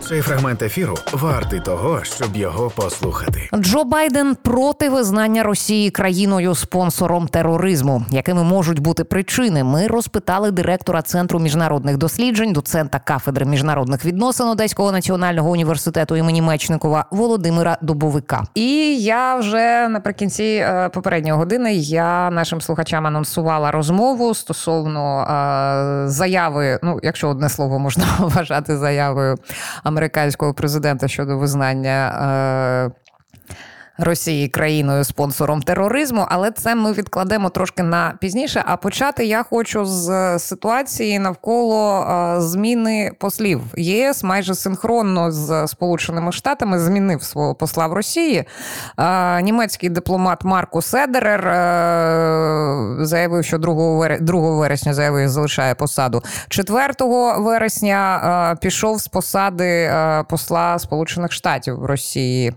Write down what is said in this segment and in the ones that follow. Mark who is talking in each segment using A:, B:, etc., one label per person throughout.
A: Цей фрагмент ефіру вартий того, щоб його послухати.
B: Джо Байден проти визнання Росії країною-спонсором тероризму. Якими можуть бути причини? Ми розпитали директора Центру міжнародних досліджень, доцента кафедри міжнародних відносин Одеського національного університету імені Мечникова Володимира Дубовика. І я вже наприкінці попередньої години нашим слухачам анонсувала розмову стосовно заяви, якщо одне слово можна вважати заявою американського президента щодо визнання Росії країною-спонсором тероризму, але це ми відкладемо трошки на пізніше. А почати я хочу з ситуації навколо зміни послів. ЄС майже синхронно з Сполученими Штатами змінив свого посла в Росії. Німецький дипломат Маркус Едерер заявив, що 2 вересня залишає посаду. 4 вересня пішов з посади посла Сполучених Штатів в Росії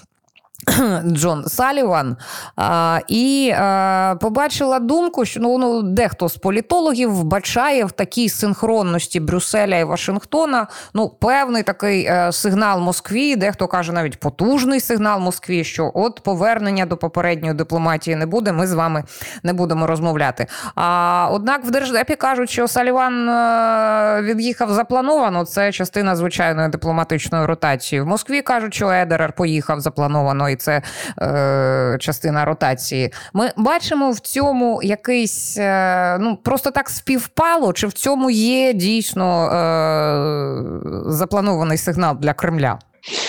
B: Джон Саліван, і побачила думку, що дехто з політологів вбачає в такій синхронності Брюсселя і Вашингтона певний такий сигнал Москві, дехто каже навіть потужний сигнал Москві, що от повернення до попередньої дипломатії не буде, ми з вами не будемо розмовляти. Однак в Держдепі кажуть, що Саліван від'їхав заплановано, це частина звичайної дипломатичної ротації. В Москві кажуть, що Едерер поїхав заплановано, і це частина ротації. Ми бачимо в цьому якийсь, просто так співпало, чи в цьому є дійсно запланований сигнал для Кремля?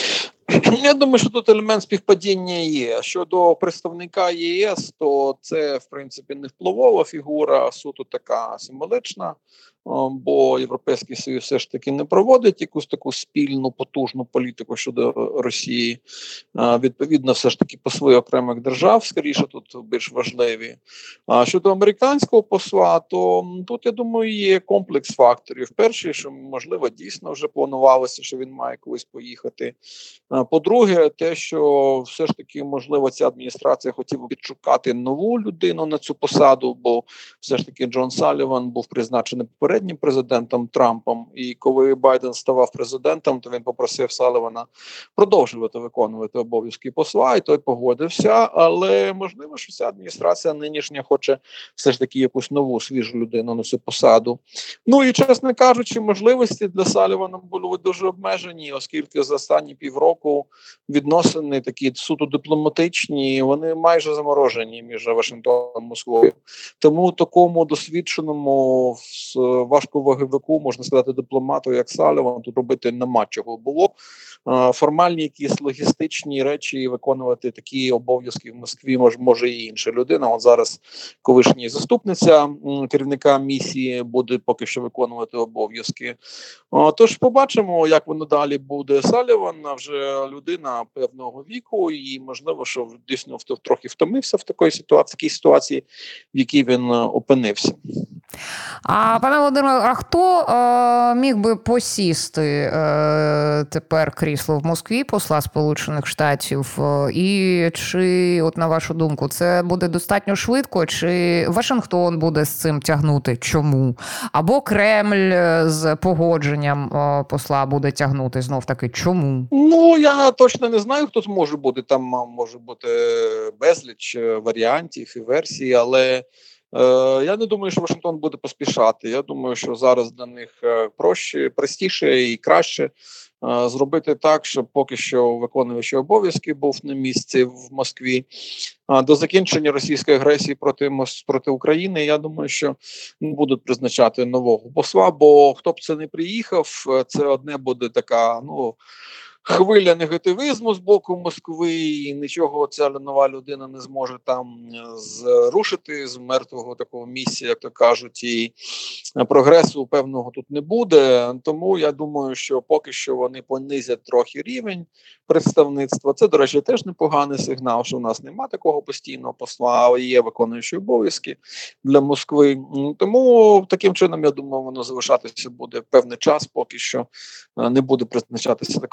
C: Я думаю, що тут елемент співпадіння є. Щодо представника ЄС, то це, в принципі, не впливова фігура, а суто така символична, бо Європейський Союз все ж таки не проводить якусь таку спільну, потужну політику щодо Росії. Відповідно, все ж таки посли окремих держав, скоріше, тут більш важливі. А щодо американського посла, то тут, я думаю, є комплекс факторів. Перший, що, можливо, дійсно вже планувалося, що він має колись поїхати. По-друге, те, що все ж таки, можливо, ця адміністрація хотіла відшукати нову людину на цю посаду, бо все ж таки Джон Саліван був призначений попереднім президентом Трампом, і коли Байден ставав президентом, то він попросив Салівана продовжувати виконувати обов'язки посла, і той погодився, але можливо, що ця адміністрація нинішня хоче все ж таки якусь нову, свіжу людину на цю посаду. І, чесно кажучи, можливості для Салівана були дуже обмежені, оскільки за останні півроку відносини такі суто дипломатичні, вони майже заморожені між Вашингтоном і Москвою. Тому такому досвідченому важковаговику, можна сказати, дипломату, як Саліван, тут робити нема чого було. Формальні якісь логістичні речі виконувати такі обов'язки в Москві може і інша людина. От зараз колишня заступниця керівника місії буде поки що виконувати обов'язки. Тож побачимо, як воно далі буде. Саліван вже людина певного віку і, можливо, що дійсно трохи втомився в такій ситуації, в якій він опинився.
B: Пане Володимире, а хто міг би посісти тепер крісло в Москві посла Сполучених Штатів? І чи, от на вашу думку, це буде достатньо швидко, чи Вашингтон буде з цим тягнути? Чому? Або Кремль з погодженням посла буде тягнути знов-таки? Чому?
C: Я точно не знаю, хто може бути. Там може бути безліч варіантів і версій, але я не думаю, що Вашингтон буде поспішати. Я думаю, що зараз для них простіше і краще зробити так, щоб поки що виконуючий обов'язки був на місці в Москві. До закінчення російської агресії проти України, я думаю, що не будуть призначати нового посла, бо хто б це не приїхав, це одне буде така, хвиля негативізму з боку Москви, і нічого ця нова людина не зможе там зрушити з мертвого такого місця, як то кажуть, і прогресу певного тут не буде. Тому я думаю, що поки що вони понизять трохи рівень представництва. Це, до речі, теж непоганий сигнал, що в нас немає такого постійного посла, але є виконуючі обов'язки для Москви. Тому таким чином, я думаю, воно залишатися буде певний час, поки що не буде призначатися така нова особа.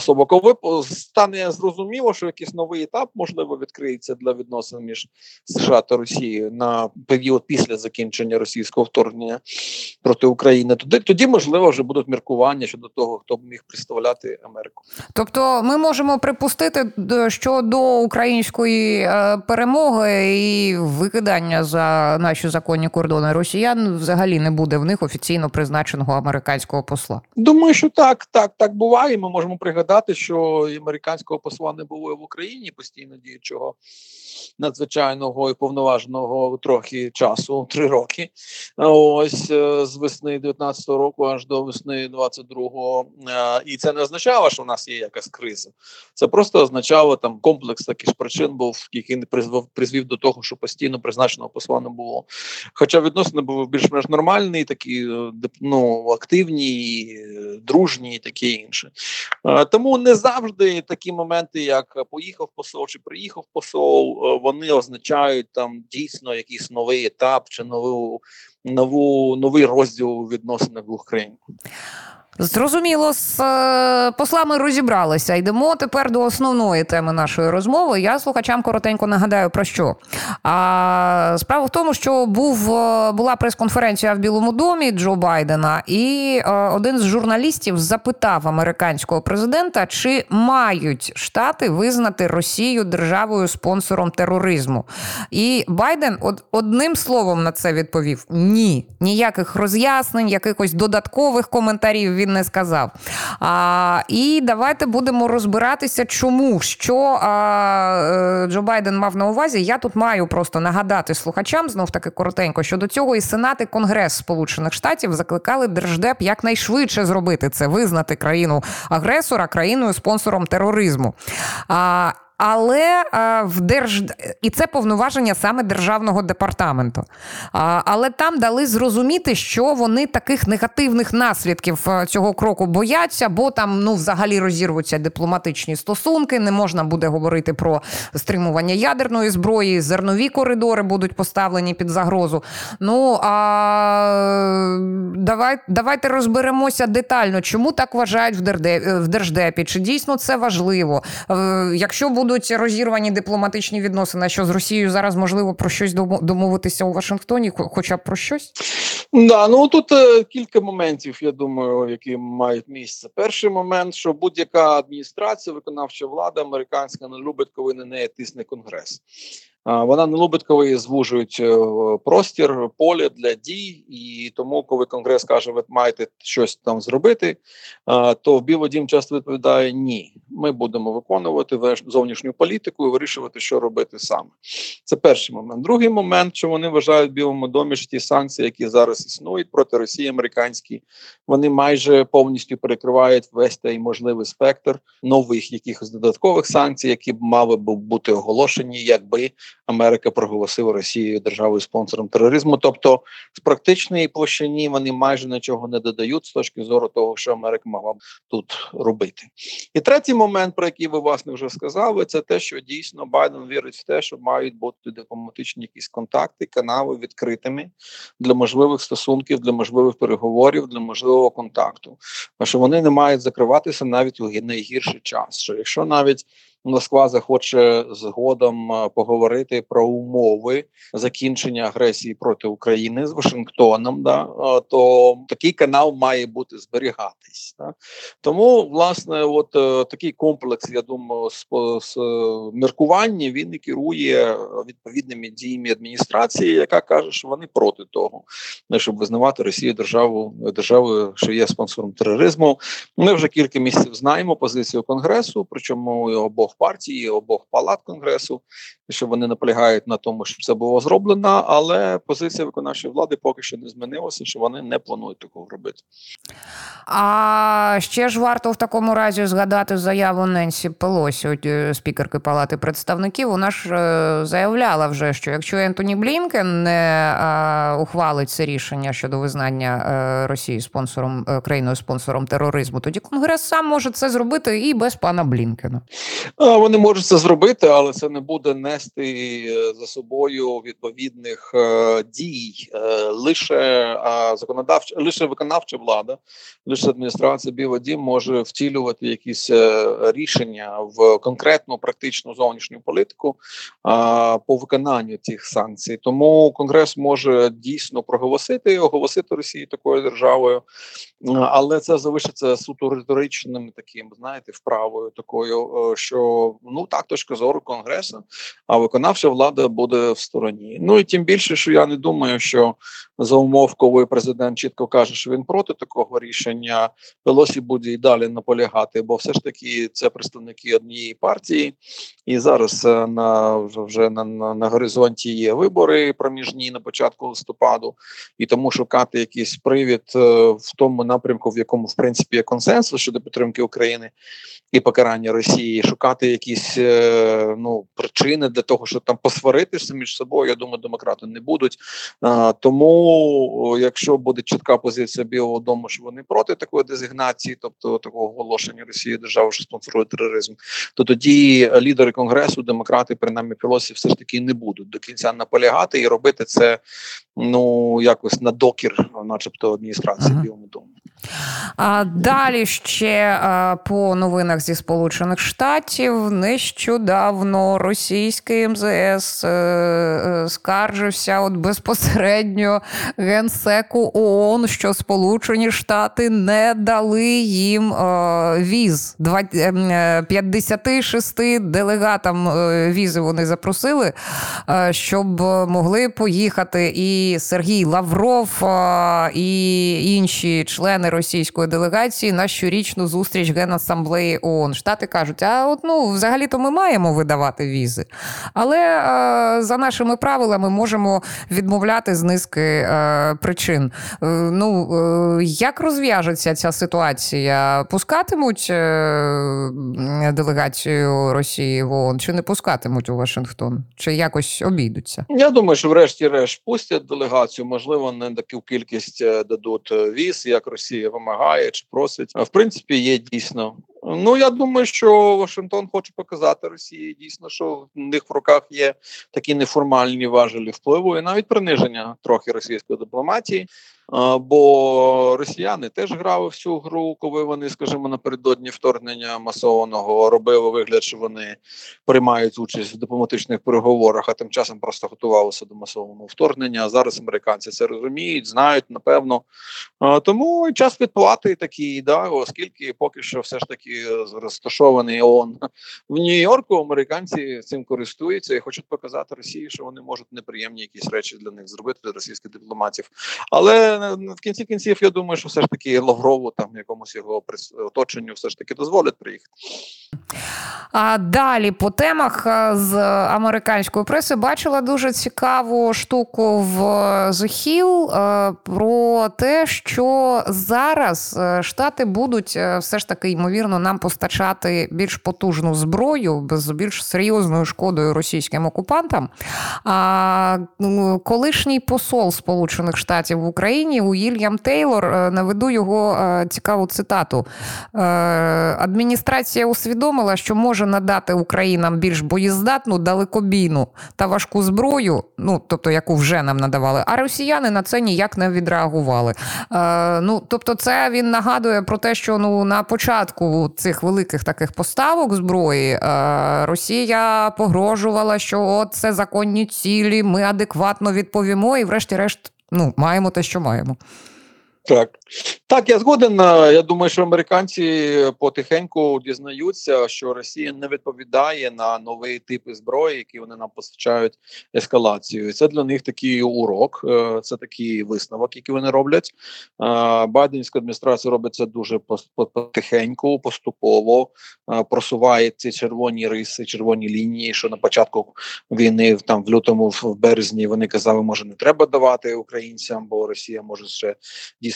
C: особа. Коли стане зрозуміло, що якийсь новий етап, можливо, відкриється для відносин між США та Росією на період після закінчення російського вторгнення проти України, тоді можливо, вже будуть міркування щодо того, хто б міг представляти Америку.
B: Тобто ми можемо припустити, що до української перемоги і викидання за наші законні кордони росіян взагалі не буде в них офіційно призначеного американського посла?
C: Думаю, що так буває. Ми можемо пригадати, що і американського посла не було в Україні, постійно діючого надзвичайного і повноваженого трохи часу, 3 роки. Ось з весни 19-го року аж до весни 22-го. І це не означало, що в нас є якась криза. Це просто означало там комплекс таких причин був, який призвів до того, що постійно призначеного посла не було. Хоча відносини були більш-менш нормальні, такі активні, дружні і таке інше. Тому не завжди такі моменти, як поїхав посол чи приїхав посол, вони означають там дійсно якийсь новий етап чи новий розділ у відносинах двох країн.
B: Зрозуміло, з послами розібралися. Йдемо тепер до основної теми нашої розмови. Я слухачам коротенько нагадаю про що. Справа в тому, що була прес-конференція в Білому домі Джо Байдена, і один з журналістів запитав американського президента, чи мають Штати визнати Росію державою-спонсором тероризму. І Байден одним словом на це відповів: ні. Ніяких роз'яснень, якихось додаткових коментарів він не сказав. І давайте будемо розбиратися, чому, що Джо Байден мав на увазі. Я тут маю просто нагадати слухачам, знов таки коротенько, що до цього і Сенат, і Конгрес Сполучених Штатів закликали Держдеп якнайшвидше зробити це, визнати країну-агресора країною-спонсором тероризму. Але і це повноваження саме Державного департаменту. Але там дали зрозуміти, що вони таких негативних наслідків цього кроку бояться, бо там взагалі розірвуться дипломатичні стосунки, не можна буде говорити про стримування ядерної зброї, зернові коридори будуть поставлені під загрозу. Давайте розберемося детально, чому так вважають в Держдепі, чи дійсно це важливо. Якщо будуть розірвані дипломатичні відносини, що з Росією зараз можливо про щось домовитися у Вашингтоні, хоча б про щось?
C: Тут кілька моментів, я думаю, які мають місце. Перший момент, що будь-яка адміністрація, виконавча влада американська не любить, коли на неї тисне Конгрес. Вона не любить, коли її звужують простір, поле для дій, і тому, коли Конгрес каже, ви маєте щось там зробити, то Білий дім часто відповідає: ні, ми будемо виконувати зовнішню політику і вирішувати, що робити саме. Це перший момент. Другий момент, що вони вважають в Білому домі, що ті санкції, які зараз існують проти Росії, американські, вони майже повністю перекривають весь той можливий спектр нових якихось додаткових санкцій, які б мали б бути оголошені, якби Америка проголосила Росію державою-спонсором тероризму. Тобто, з практичної площині вони майже нічого не додають з точки зору того, що Америка могла б тут робити. І третій момент, про який ви, власне, вже сказали, це те, що дійсно Байден вірить в те, що мають бути дипломатичні якісь контакти, канали відкритими для можливих стосунків, для можливих переговорів, для можливого контакту. А що вони не мають закриватися навіть у найгірший час. Що якщо навіть Москва захоче згодом поговорити про умови закінчення агресії проти України з Вашингтоном, то такий канал має бути зберігатись. Тому, власне, такий комплекс, я думаю, з міркування, він і керує відповідними діями адміністрації, яка каже, що вони проти того, щоб визнавати Росію державою, що є спонсором тероризму. Ми вже кілька місяців знаємо позицію Конгресу, причому і обох партій, і обох палат Конгресу, що вони наполягають на тому, щоб це було зроблено, але позиція виконавчої влади поки що не змінилася, що вони не планують такого робити.
B: А ще ж варто в такому разі згадати заяву Ненсі Пелосі, спікерки Палати представників. Вона ж заявляла вже, що якщо Ентоні Блінкен не ухвалить це рішення щодо визнання Росії країною-спонсором тероризму, тоді Конгрес сам може це зробити і без пана Блінкена.
C: Вони можуть це зробити, але це не буде нести за собою відповідних дій. Лише виконавча влада, лише адміністрація Білого Дому може втілювати якісь рішення в конкретну практичну зовнішню політику по виконанню цих санкцій. Тому Конгрес може дійсно оголосити Росію такою державою, але це залишиться суто риторичним таким, знаєте, вправою такою, що так, точка зору Конгресу, а виконавча влада буде в стороні. Ну і тим більше, що я не думаю, що за умов, коли президент чітко каже, що він проти такого рішення, Пелосі буде і далі наполягати, бо все ж таки це представники однієї партії, і зараз вже на горизонті є вибори проміжні на початку листопаду, і тому шукати якийсь привід в тому напрямку, в якому в принципі є консенсус щодо підтримки України і покарання Росії, шукати якісь причини для того, щоб там посваритися між собою, я думаю, демократи не будуть. Тому, якщо буде чітка позиція Білого Дому, що вони проти такої дезігнації, тобто такого оголошення Росії держави, що спонсорує тероризм, то тоді лідери Конгресу, демократи, принаймні Пелосі, все ж таки не будуть до кінця наполягати і робити це якось на докір, начебто, адміністрації Білому Дому.
B: А далі ще по новинах зі Сполучених Штатів. Нещодавно російський МЗС скаржився безпосередньо Генсеку ООН, що Сполучені Штати не дали їм віз. 56 делегатам візи вони запросили, щоб могли поїхати і Сергій Лавров, і інші члени російської делегації на щорічну зустріч Генасамблеї ООН. Штати кажуть, взагалі-то ми маємо видавати візи. Але за нашими правилами можемо відмовляти з низки причин. Як розв'яжеться ця ситуація? Пускатимуть делегацію Росії в ООН чи не пускатимуть у Вашингтон? Чи якось обійдуться?
C: Я думаю, що врешті-решт пустять делегацію. Можливо, не таку кількість дадуть віз, як Росія вимагає чи просить. В принципі, є дійсно. Я думаю, що Вашингтон хоче показати Росії дійсно, що в них в руках є такі неформальні важелі впливу і навіть приниження трохи російської дипломатії. Бо росіяни теж грали в цю гру, коли вони, скажімо, напередодні вторгнення масованого робили вигляд, що вони приймають участь в дипломатичних переговорах, а тим часом просто готувалися до масованого вторгнення. А зараз американці це розуміють, знають, напевно. Тому час відплати такий, оскільки поки що все ж таки розташований ООН в Нью-Йорку, американці цим користуються і хочуть показати Росії, що вони можуть неприємні якісь речі для них зробити, для російських дипломатів. Але в кінці кінців, я думаю, що все ж таки Лаврову, якомусь його оточенню, все ж таки дозволять приїхати.
B: А далі по темах з американської преси бачила дуже цікаву штуку в The Hill про те, що зараз Штати будуть все ж таки, ймовірно, нам постачати більш потужну зброю з більш серйозною шкодою російським окупантам. Колишній посол Сполучених Штатів в Україні Уільям Тейлор, наведу його цікаву цитату. Адміністрація усвідомила, що може надати Українам більш боєздатну, далекобійну та важку зброю, тобто яку вже нам надавали, а росіяни на це ніяк не відреагували. Тобто це він нагадує про те, що на початку цих великих таких поставок зброї Росія погрожувала, що це законні цілі, ми адекватно відповімо і врешті-решт маємо те, що маємо.
C: Так, я згоден. Я думаю, що американці потихеньку дізнаються, що Росія не відповідає на нові типи зброї, які вони нам постачають ескалацією. Це для них такий урок, це такий висновок, який вони роблять. Байденська адміністрація робить це дуже потихеньку, поступово, просуває ці червоні риси, червоні лінії, що на початку війни, в лютому, в березні, вони казали, може не треба давати українцям, бо Росія може ще дійсно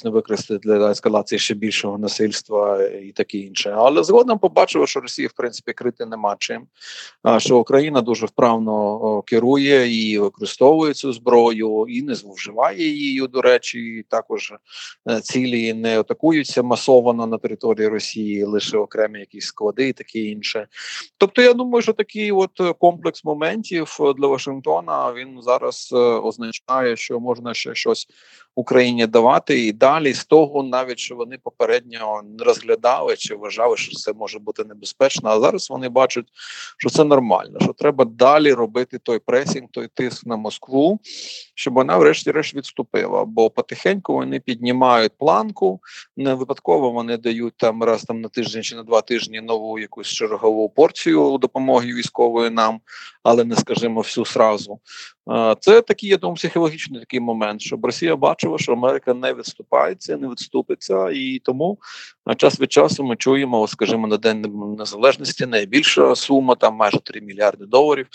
C: дійсно використати для ескалації ще більшого насильства і таке інше. Але згодом побачили, що Росії, в принципі, крити нема чим, що Україна дуже вправно керує і використовує цю зброю, і не зловживає її, до речі, і також цілі не атакуються масово на території Росії, лише окремі якісь склади і таке інше. Тобто, я думаю, що такий от комплекс моментів для Вашингтона, він зараз означає, що можна ще щось Україні давати і далі з того, навіть що вони попередньо не розглядали чи вважали, що це може бути небезпечно, а зараз вони бачать, що це нормально, що треба далі робити той пресінг, той тиск на Москву, щоб вона врешті-решт відступила, бо потихеньку вони піднімають планку, не випадково вони дають там раз на тиждень чи на 2 тижні нову якусь чергову порцію допомоги військової нам, але не скажімо всю сразу. Це такий, я думаю, психологічний такий момент, щоб Росія бачила, що Америка не відступається, не відступиться, і тому час від часу ми чуємо, скажімо, на День Незалежності найбільша сума, там майже $3 мільярди,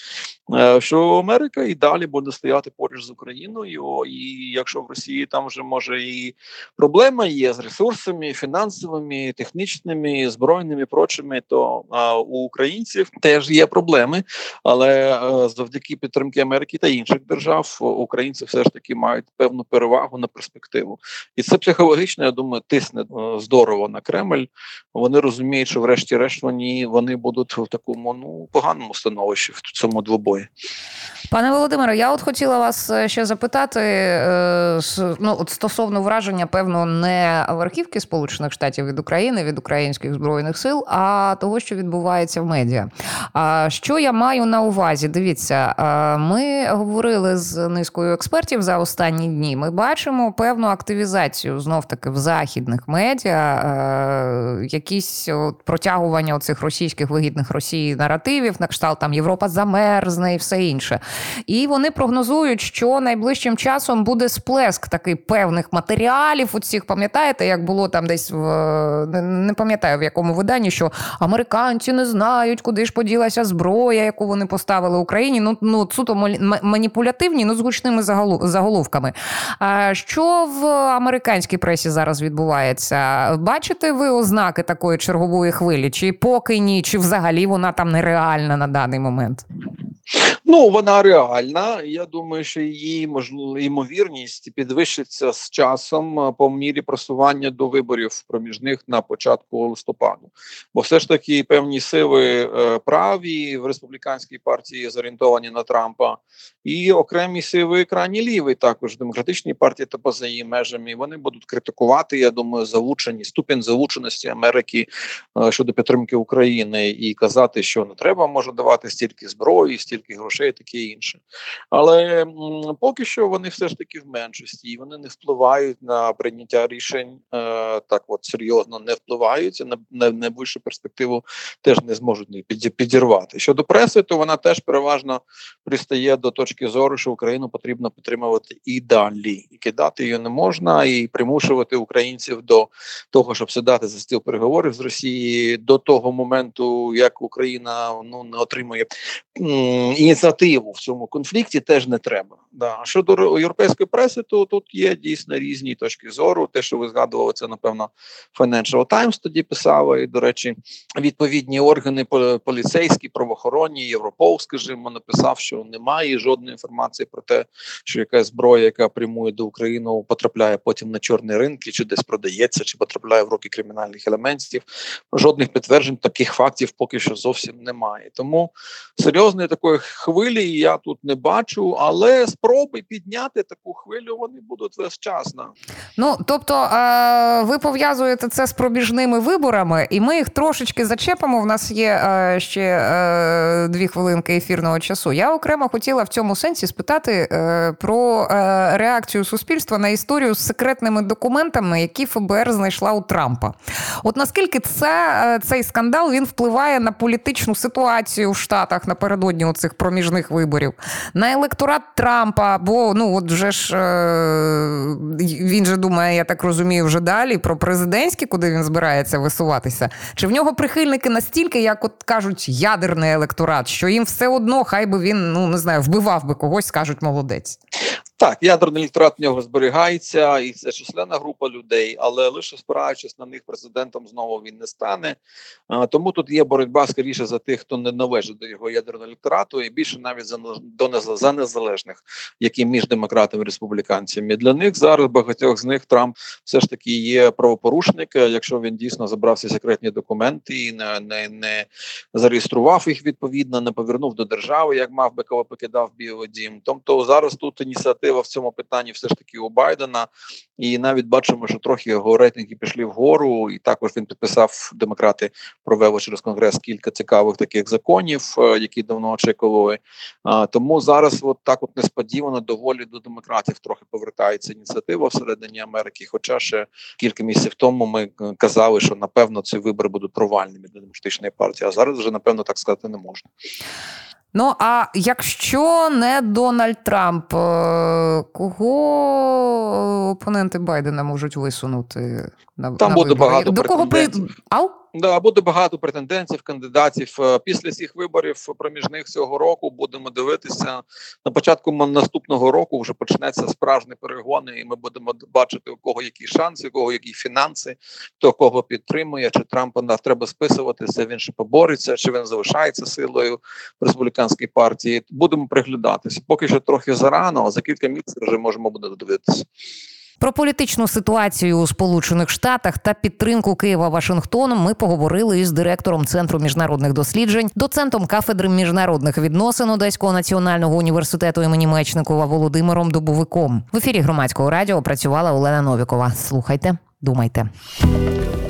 C: що Америка і далі буде стояти поруч з Україною, і якщо в Росії там вже може і проблема є з ресурсами, фінансовими, технічними, збройними, прочими, то у українців теж є проблеми, але завдяки підтримки Америки та інших держав українці все ж таки мають певну перевагу на перспективу. І це психологічно, я думаю, тисне здорово на Кремль. Вони розуміють, що врешті-решт вони будуть в такому поганому становищі в цьому двобої.
B: Пане Володимире, я от хотіла вас ще запитати, от стосовно враження, певно, не верхівки Сполучених Штатів від України, від українських Збройних сил, а того, що відбувається в медіа. Що я маю на увазі? Дивіться, ми говорили з низкою експертів за останні дні. Ми бачимо певну активізацію, знов-таки, в західних медіа, якісь протягування оцих російських, вигідних Росії наративів, на кшталт там Європа замерзне і все інше. І вони прогнозують, що найближчим часом буде сплеск такий певних матеріалів оцих, пам'ятаєте, як було там десь, не пам'ятаю в якому виданні, що американці не знають, куди ж поділася зброя, яку вони поставили Україні, суто маніпулятивні, з гучними заголовками. Що в американській пресі зараз відбувається? Бачите ви ознаки такої чергової хвилі? Чи поки ні, чи взагалі вона там нереальна на даний момент?
C: Вона реальна. Я думаю, що її ймовірність підвищиться з часом по мірі просування до виборів проміжних на початку листопаду. Бо все ж таки певні сили праві в республіканській партії зорієнтовані на Трампа, і окремі сили крайні ліві, також в демократичній партії та поза її межами, вони будуть критикувати, я думаю, ступінь залученості Америки щодо підтримки України і казати, що не треба може давати стільки зброї, стільки грошей, таке інше. Але поки що вони все ж таки в меншості, і вони не впливають на прийняття рішень, так от серйозно не впливають, на найближчу перспективу теж не зможуть підірвати. Щодо преси, то вона теж переважно пристає до точки зору, що Україну потрібно підтримувати і далі. І кидати її не можна, і примушувати українців до того, щоб сідати за стіл переговорів з Росії до того моменту, як Україна не отримує ініціативу в цьому конфлікті, теж не треба. Щодо європейської преси, то тут є дійсно різні точки зору. Те, що ви згадували, це, напевно, Financial Times тоді писали. І, до речі, відповідні органи поліцейські, правоохоронні, Європол, скажімо, написав, що немає жодної інформації про те, що якась зброя, яка прямує до України, потрапляє потім на чорні ринки, чи десь продається, чи потрапляє в руки кримінальних елементів. Жодних підтверджень таких фактів поки що зовсім немає. Тому серйозної такої хвилі я тут не бачу, але спроби підняти таку хвилю вони будуть весь час.
B: Тобто ви пов'язуєте це з проміжними виборами, і ми їх трошечки зачепимо. В нас є ще 2 хвилинки ефірного часу. Я окремо хотіла в цьому сенсі спитати про реакцію суспільства на історію з секретними документами, які ФБР знайшла у Трампа. От наскільки цей скандал, він впливає на політичну ситуацію в Штатах напередодні оцих проміжних виборів, на електорат Трампа, бо вже ж він же думає, я так розумію, вже далі про президентські, куди він збирається висуватися. Чи в нього прихильники настільки, як от кажуть, ядерний електорат, що їм все одно, хай би він, вбивав би когось, скажуть, молодець?
C: Так, ядерний електорат в нього зберігається, і це численна група людей, але лише спираючись на них, президентом знову він не стане. Тому тут є боротьба скоріше за тих, хто не належить до його ядерного електорату, і більше навіть за незалежних, які між демократами і республіканцями. Для них зараз, багатьох з них, Трамп все ж таки є правопорушник, якщо він дійсно забрав всі секретні документи і не зареєстрував їх відповідно, не повернув до держави, як мав би, коли покидав Білий дім. Тобто зараз тут ініціатива в цьому питанні все ж таки у Байдена, і навіть бачимо, що трохи його рейтинги пішли вгору, і також він підписав, демократи провели через Конгрес кілька цікавих таких законів, які давно очікували. Тому зараз от так от несподівано доволі до демократів трохи повертається ініціатива всередині Америки, хоча ще кілька місяців тому ми казали, що напевно ці вибори будуть провальними для демократичної партії, а зараз вже напевно так сказати не можна.
B: Ну, а якщо не Дональд Трамп, кого опоненти Байдена можуть висунути на
C: Там буде
B: вибори?
C: багато
B: До кого
C: буде багато претендентів, кандидатів. Після цих виборів проміжних цього року будемо дивитися. На початку наступного року вже почнеться справжні перегони, і ми будемо бачити, у кого які шанси, у кого які фінанси, хто кого підтримує, чи Трампа треба списуватися, він ще побореться, чи він залишається силою в республіканській партії. Будемо приглядатися. Поки що трохи зарано, а за кілька місяців вже можемо буде дивитися.
B: Про політичну ситуацію у Сполучених Штатах та підтримку Києва Вашингтоном ми поговорили із директором Центру міжнародних досліджень, доцентом кафедри міжнародних відносин Одеського національного університету імені Мечникова Володимиром Дубовиком. В ефірі Громадського радіо працювала Олена Новікова. Слухайте, думайте.